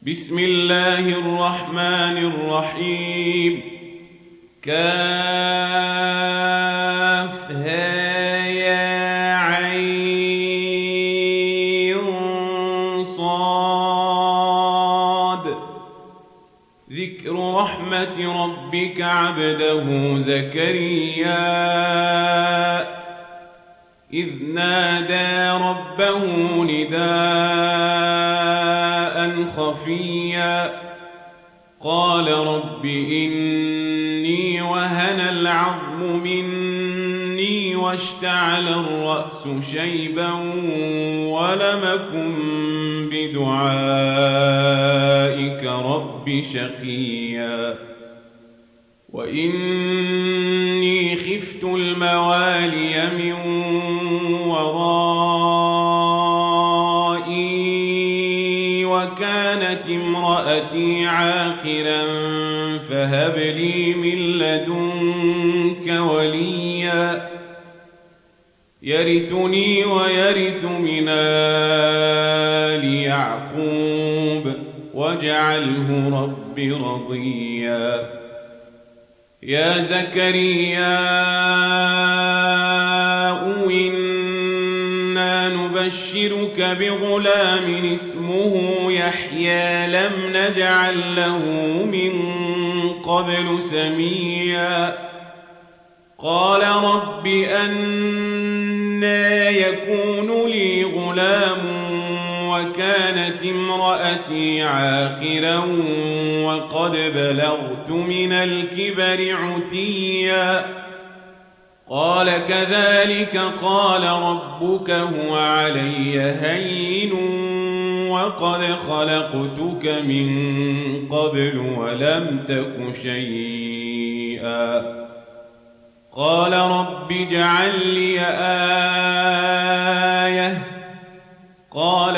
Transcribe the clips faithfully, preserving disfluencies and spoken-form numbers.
بسم الله الرحمن الرحيم. كافها يا عين صاد. ذكر رحمة ربك عبده زكريا إذ نادى ربه نداء خفيا قال رب إني وهن العظم مني واشتعل الرأس شيبا ولم أكن بدعائك رب شقيا وإني خفت الموالي من ورائي وكانت امرأتي عاقرا فهب لي من لدنك وليا يرثني ويرث من آل يعقوب واجعله رب رضيا. يا زكريا إنا نبشرك بغلام اسمه يحيى لم نجعل له من قبل سميا قال رب أنى يكون لي غلام وكانت امرأتي عاقرا وقد بلغت من الكبر عتيا قال كذلك قال ربك هو علي هين وقد خلقتك من قبل ولم تك شيئا قال رب اجعل لي آية قال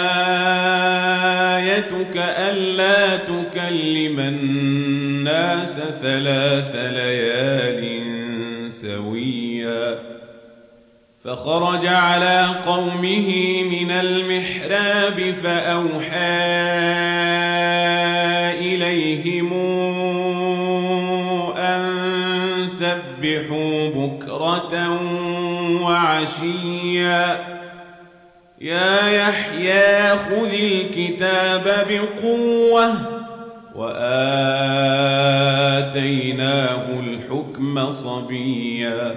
آيتك ألا تكلم الناس ثلاث ليال سويا فخرج على قومه من المحراب فأوحى إليهم أن سبحوا بكرة وعشيا يا يحيى خذ الكتاب بقوة وآتيناه الحكم صبيا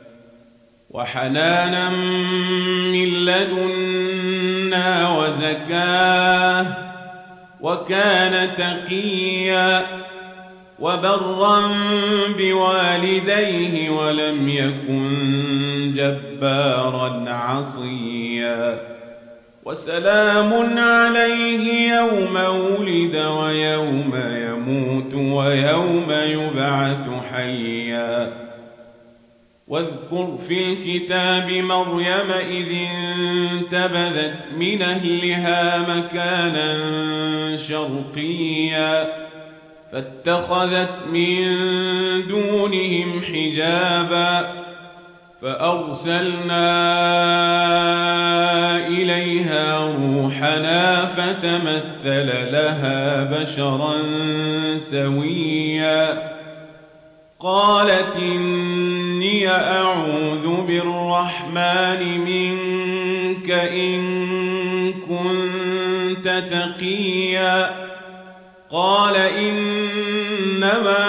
وحنانا من لدنا وزكاة وكان تقيا وبرا بوالديه ولم يكن جبارا عصيا وسلام عليه يوم ولد ويوم يموت ويوم يبعث حيا واذكر في الكتاب مريم إذ انتبذت من أهلها مكانا شرقيا فاتخذت من دونهم حجابا فأرسلنا إليها روحنا فتمثل لها بشرا سويا قالت إني أعوذ بالرحمن منك إن كنت تقيا قال إنما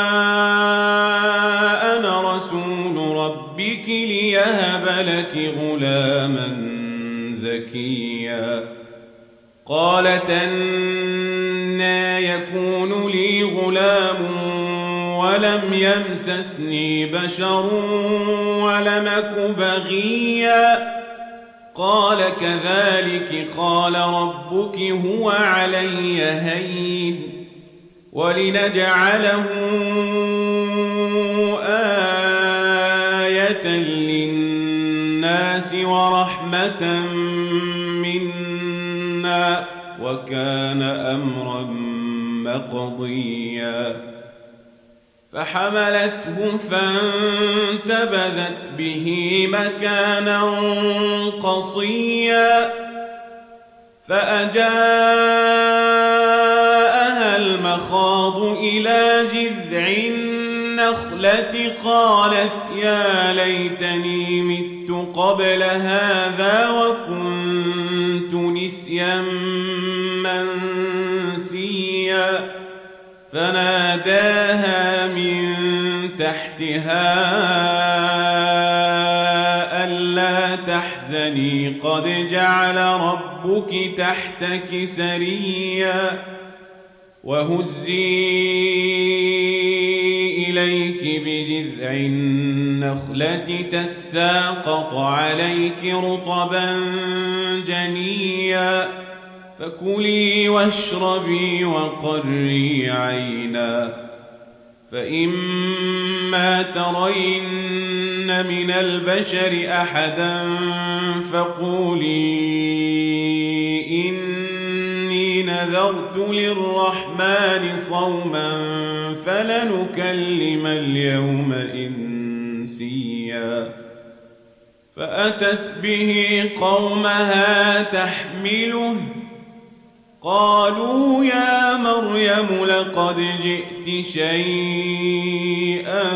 أنا رسول ربك ليهب لك غلاما زكيا قالت أنى يكون لي غلام ولم يمسسني بشر ولم أك بغيا قال كذلك قال ربك هو علي هين ولنجعله آية للناس ورحمة منا وكان أمرا مقضيا فحملته فانتبذت به مكانا قصيا فأجاء فأصعد إلى جذع النخلة قالت يا ليتني مت قبل هذا وكنت نسيا منسيا فناداها من تحتها ألا تحزني قد جعل ربك تحتك سريا وهزي إليك بجذع النخلة تساقط عليك رطبا جنيا فكلي واشربي وقري عينا فإما ترين من البشر أحدا فقولي إني نذرت للرحمن صوما فلنكلم اليوم إنسيا فأتت به قومها تحمله قالوا يا مريم لقد جئت شيئا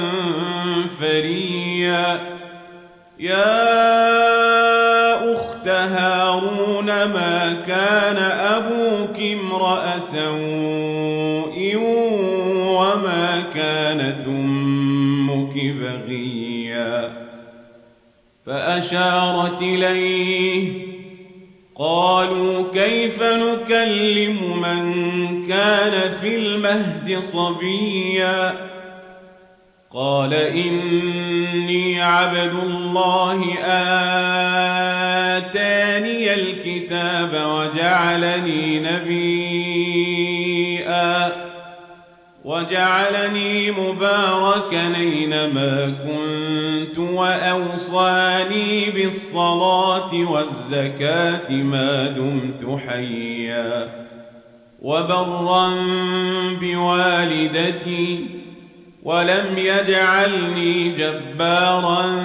فريا يا أخت هارون ما كان أبوك امرأ سوء وما كانت أمك بغيا فأشارت إليه قالوا كيف نكلم من كان في المهد صبيا قال إني عبد الله آتاني الكتاب وجعلني نبيا وجعلني مباركا أينما كنت وأوصاني بالصلاة والزكاة ما دمت حيا وبرا بوالدتي ولم يجعلني جبارا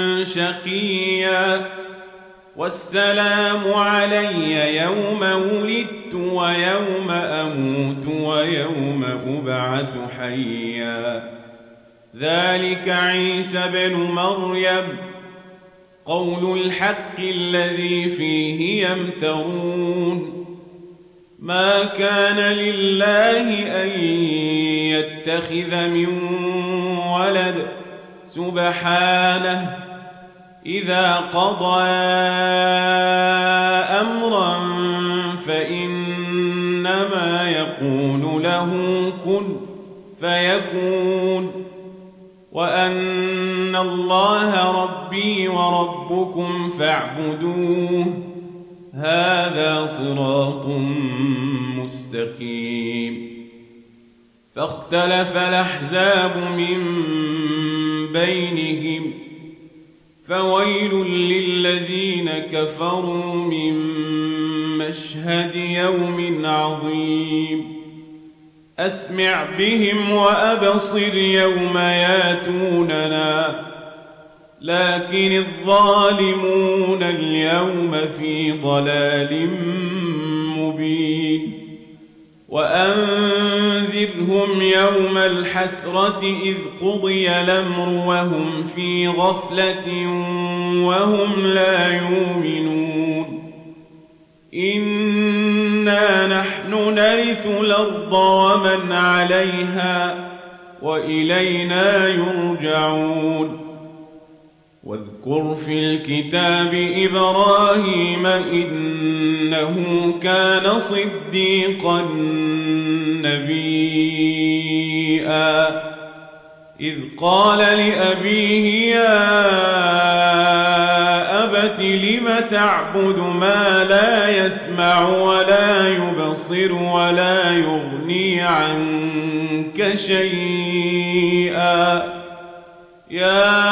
شقيا والسلام علي يوم ولدت ويوم أموت ويوم أبعث حيا ذلك عيسى بن مريم قول الحق الذي فيه يمترون ما كان لله أن يتخذ من ولد سبحانه إذا قضى أمرا فإنما يقول له كن فيكون وأن الله ربي وربكم فاعبدوه هذا صراط مستقيم فاختلف الأحزاب من بينهم فويل للذين كفروا من مشهد يوم عظيم أسمع بهم وأبصر يوم ياتوننا لكن الظالمون اليوم في ضلال مبين وأنذرهم يوم الحسرة إذ قضي الأمر وهم في غفلة وهم لا يؤمنون إنا نحن نرث الأرض ومن عليها وإلينا يرجعون واذكر في الكتاب إبراهيم إنه كان صديقا نبيا إذ قال لأبيه يا أبت لم تعبد ما لا يسمع ولا يبصر ولا يغني عنك شيئا يا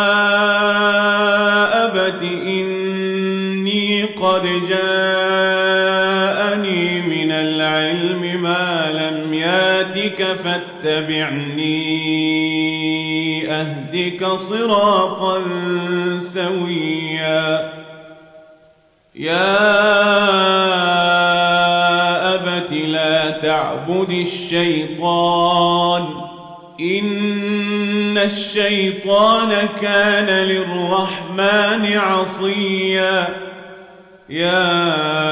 أبت إني قد جاءني من العلم ما لم ياتك فاتبعني أهدك صراطا سويا يا أبت لا تعبد يعبد الشيطان إن الشيطان كان للرحمن عصيا يا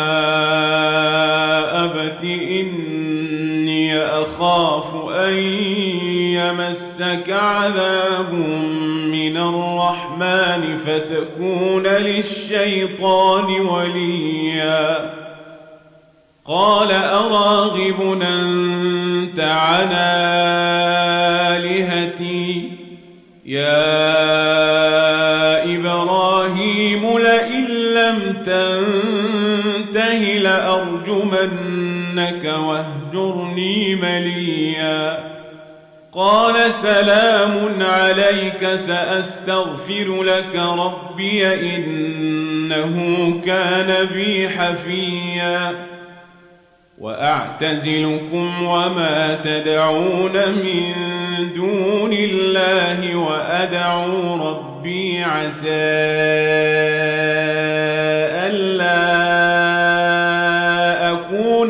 أبت إني أخاف أن يمسك عذاب من الرحمن فتكون للشيطان وليا قال أراغب أنت عن آلهتي يا إبراهيم لئن لم تنته لأرجمنك واهجرني مليا قال سلام عليك سأستغفر لك ربي إنه كان بي حفيا وأعتزلكم وما تدعون من دون الله وأدعو ربي عسى ألا أكون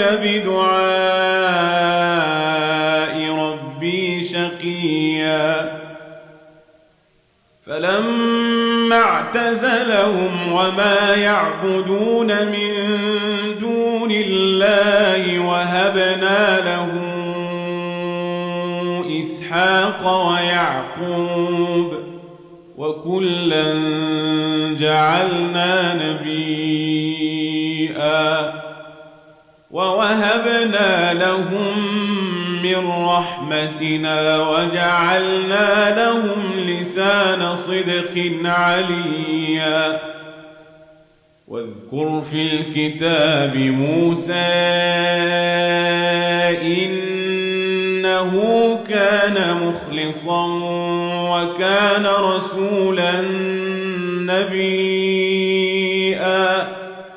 بدعاء ربي شقيا فلما اعتزلهم وما يعبدون من دون الله وهبنا له إسحاق ويعقوب وكلا جعلنا نبيا ووهبنا لهم من رحمتنا وجعلنا لهم لسان صدق عليا واذكر في الكتاب موسى إنه كان مخلصا وكان رسولا نبيا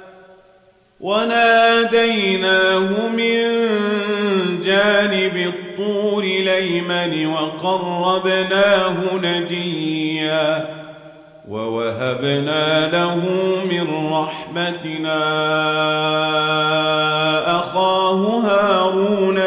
وناديناه من جانب الطور الأيمن وقربناه نجيا ووهبنا له من رحمتنا أخاه هارون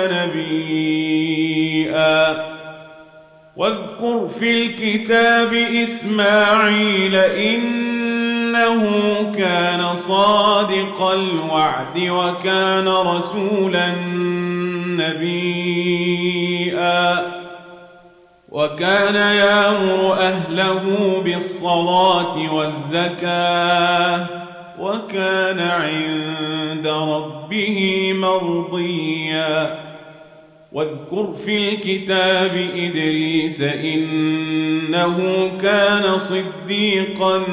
نبيا واذكر في الكتاب إسماعيل إنه كان صادق الوعد وكان رسولا نبيا وكان يأمر أهله بالصلاة والزكاة وكان عند ربه مرضيا واذكر في الكتاب إدريس إنه كان صديقا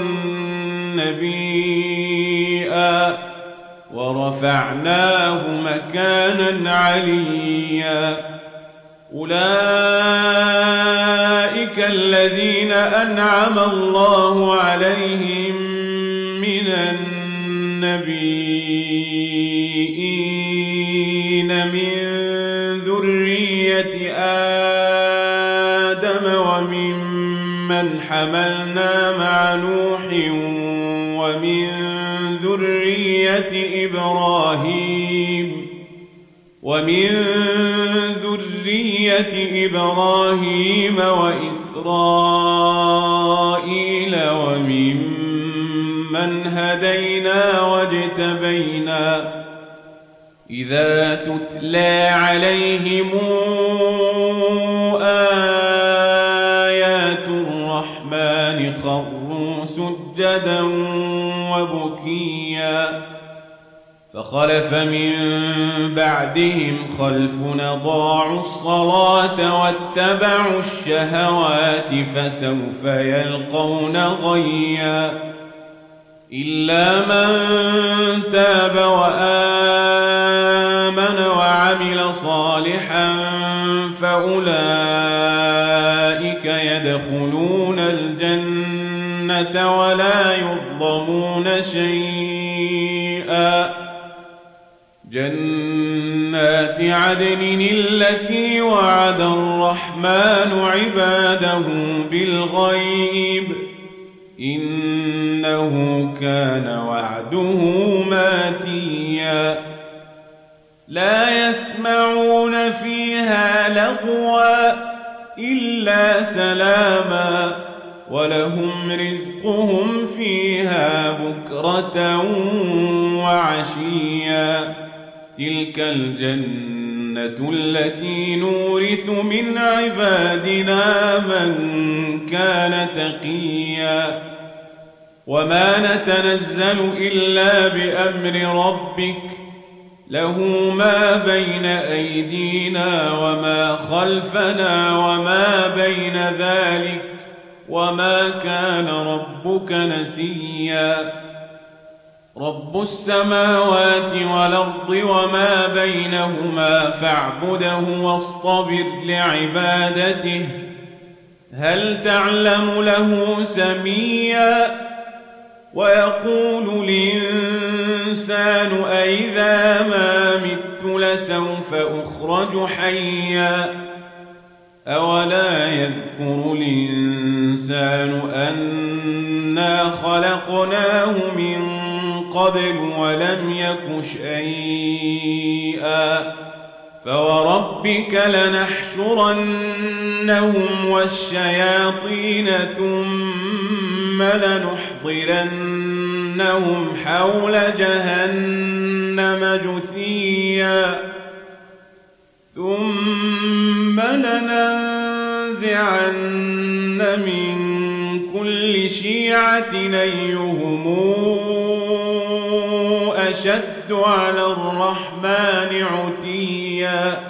نبيا ورفعناه مكانا عليا أولئك الذين أنعم الله عليهم من النبيين من ذرية آدم وممن حملنا مع نوح ومن ذرية إبراهيم ومن ذرية إبراهيم وإسرائيل وممن هدينا واجتبينا إذا تتلى عليهم آيات الرحمن خروا سجدا وبكيا فخلف من بعدهم خلف أضاعوا الصلاة واتبعوا الشهوات فسوف يلقون غيا إلا من تاب وآمن وعمل صالحا فأولئك يدخلون الجنة ولا يظلمون شيئا جنات عدن التي وعد الرحمن عباده بالغيب إنه كان وعده ماتيا لا يسمعون فيها لغوا إلا سلاما ولهم رزقهم فيها بكرة وعشيا تلك الجنة التي نورث من عبادنا من كان تقيا وما نتنزل إلا بأمر ربك له ما بين أيدينا وما خلفنا وما بين ذلك وما كان ربك نسيا رب السماوات والأرض وما بينهما فاعبده واصطبر لعبادته هل تعلم له سميا ويقول الإنسان أئذا ما مت لسوف أخرج حيا أولا يذكر الإنسان أنا خلقناه من قبل ولم يك شيئا فوربك لنحشرنهم والشياطين ثم لنحضرنهم حول جهنم جثيا ثم لننزعن من كل شيعة أيهم أشد على الرحمن عتيا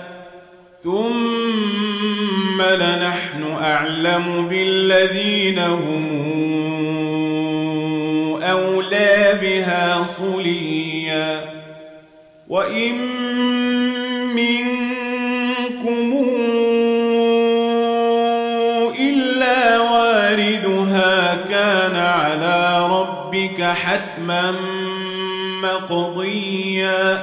ثم لنحن أعلم بالذين هم أولى بها صليا وإن منكم إلا واردها كان على ربك حتما مقضيا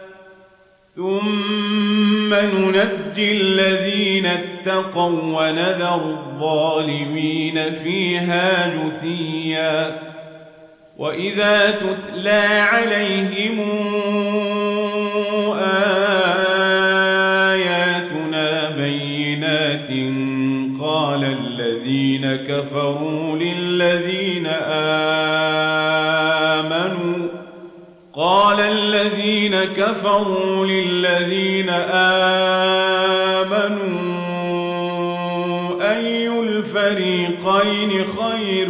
ثم ننجي الذين اتقوا ونذر الظالمين فيها جثيا وإذا تتلى عليهم آياتنا بينات قال الذين كفروا للذين آمنوا قال الذين كفروا للذين آمنوا أي الفريقين خير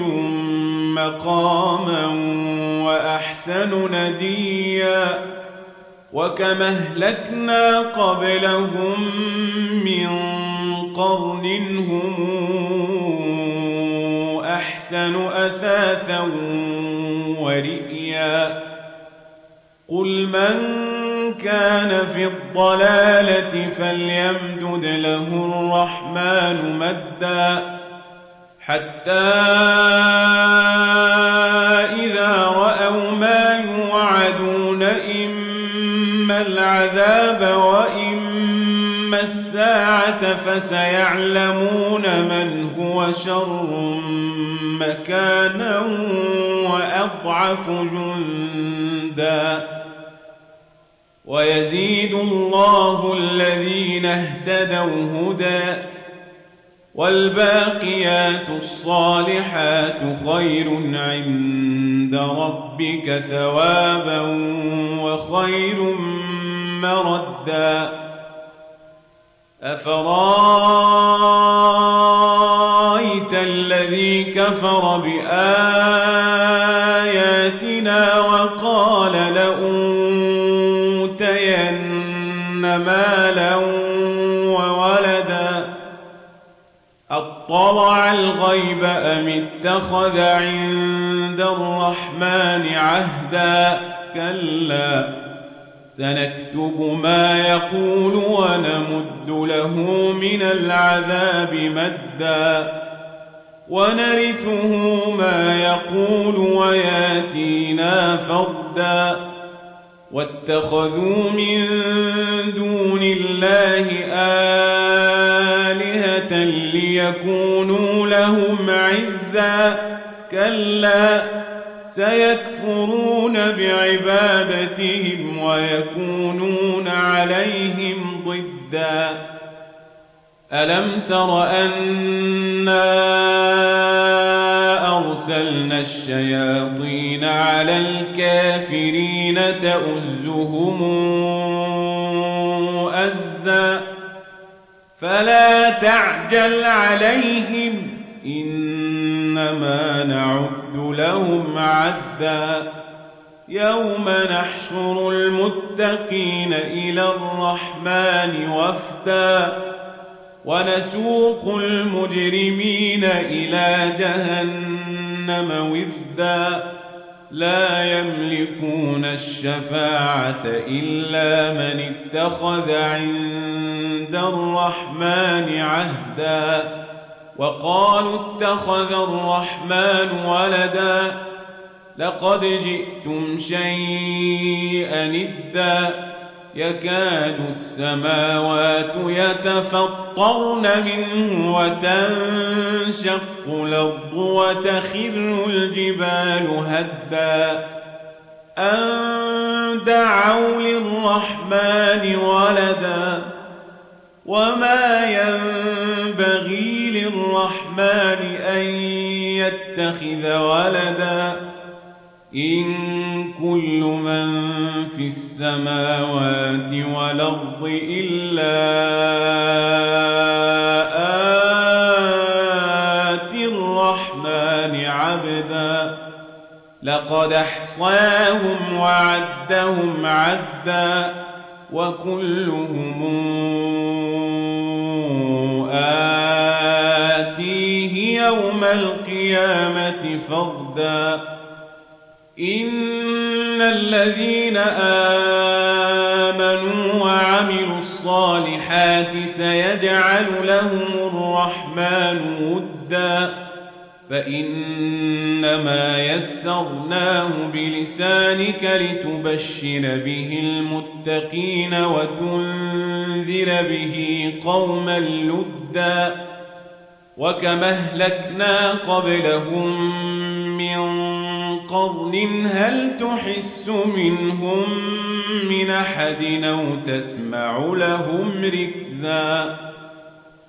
مقاما وأحسن نديا وكما أهلكنا قبلهم من قرن هم أحسن أثاثا ورئيا قل من كان في الضلالة فليمدد له الرحمن مدا حتى إذا رأوا ما يوعدون إما العذاب وإما الساعة فسيعلمون من هو شر مكانا وأضعف جندا ويزيد الله الذين اهتدوا هدى والباقيات الصالحات خير عند ربك ثوابا وخير مردا أفرأيت الذي كفر بآياتنا وقال لأوتين مالا وولدا أطلع الغيب أم اتخذ عند الرحمن عهدا كلا سنكتب ما يقول ونمد له من العذاب مدا ونرثه ما يقول وياتينا فردا واتخذوا من دون الله آلهة ليكونوا لهم عزا كلا سيكفرون بعبادتهم ويكونون عليهم ضدا ودا ألم تر أنا أرسلنا الشياطين على الكافرين تؤزهم أزا فلا تعجل عليهم إنما نعد لهم عدا يوم نحشر المتقين إلى الرحمن وفدا ونسوق المجرمين إلى جهنم وفدا لا يملكون الشفاعة إلا من اتخذ عند الرحمن عهدا وقالوا اتخذ الرحمن ولدا لقد جئتم شيئا إدا يكاد السماوات يتفطرن منه وتنشق الأرض وتخر الجبال هدا أن دعوا للرحمن ولدا وما ينبغي للرحمن أن يتخذ ولدا إن كل من في السماوات والأرض إلا آتي الرحمن عبدا لقد أحصاهم وعدهم عدا وكلهم آتيه يوم القيامة فردا إن الذين آمنوا وعملوا الصالحات سيجعل لهم الرحمن ودا فإنما يسرناه بلسانك لتبشر به المتقين وتنذر به قوما لدا وكما أهلكنا قبلهم من قرن هل تحس منهم من أحد أو تسمع لهم ركزا